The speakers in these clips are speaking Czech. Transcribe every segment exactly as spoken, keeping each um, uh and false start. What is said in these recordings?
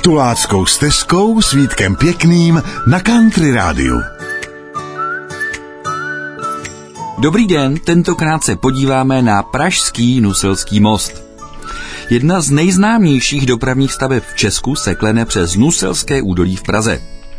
Tuláckou stezkou s Vítkem Pěkným na Country Rádiu. Dobrý den, tentokrát se podíváme na pražský Nuselský most. Jedna z nejznámějších dopravních staveb v Česku se klene přes Nuselské údolí v Praze.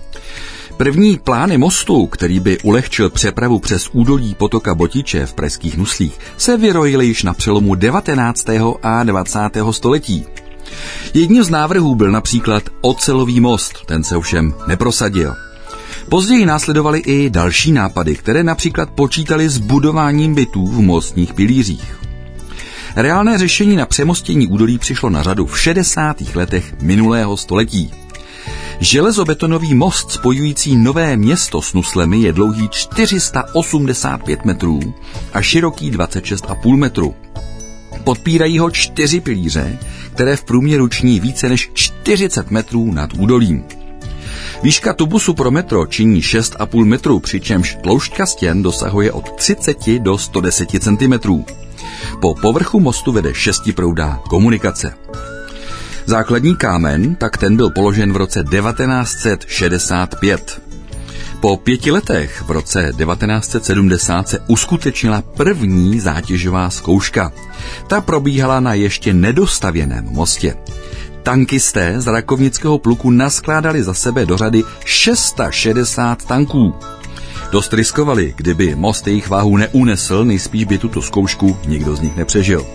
První plány mostu, který by ulehčil přepravu přes údolí potoka Botiče v pražských Nuslích, se vyrojily již na přelomu devatenáctého a dvacátého století. Jedním z návrhů byl například ocelový most, ten se ovšem neprosadil. Později následovaly i další nápady, které například počítaly s budováním bytů v mostních pilířích. Reálné řešení na přemostění údolí přišlo na řadu v šedesátých letech minulého století. Železobetonový most spojující Nové Město s Nuslemi je dlouhý čtyři sta osmdesát pět metrů a široký dvacet šest celá pět metru. Podpírají ho čtyři pilíře, které v průměru činí více než čtyřicet metrů nad údolím. Výška tubusu pro metro činí šest celá pět metru, přičemž tloušťka stěn dosahuje od třicet do sto deset centimetrů. Po povrchu mostu vede šestiproudá komunikace. Základní kámen, tak ten byl položen v roce devatenáct set šedesát pět. Po pěti letech v roce devatenáct set sedmdesát se uskutečnila první zátěžová zkouška. Ta probíhala na ještě nedostavěném mostě. Tankisté z rakovnického pluku naskládali za sebe do řady šest set šedesát tanků. Dost riskovali, kdyby most jejich váhu neunesl, nejspíš by tuto zkoušku nikdo z nich nepřežil.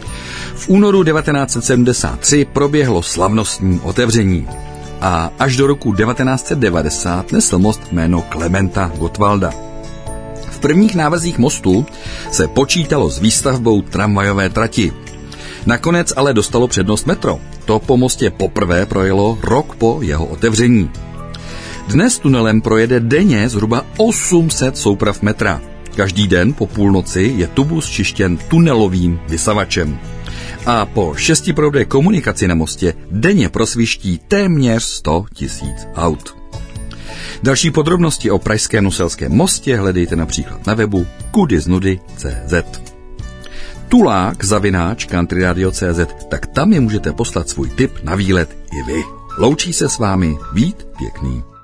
V únoru devatenáct set sedmdesát tři proběhlo slavnostní otevření a až do roku devatenáct set devadesát nesl most jméno Klementa Gottwalda. V prvních návrzích mostu se počítalo s výstavbou tramvajové trati. Nakonec ale dostalo přednost metro. To po mostě poprvé projelo rok po jeho otevření. Dnes tunelem projede denně zhruba osm set souprav metra. Každý den po půlnoci je tubus čištěn tunelovým vysavačem. A po šestiproudé komunikaci na mostě denně prosviští téměř sto tisíc aut. Další podrobnosti o pražském Nuselském mostě hledejte například na webu kudysnudy tečka cé zet. Tulák zavináč countryradio tečka cé zet, tak tam je můžete poslat svůj tip na výlet i vy. Loučí se s vámi Vít Pěkný.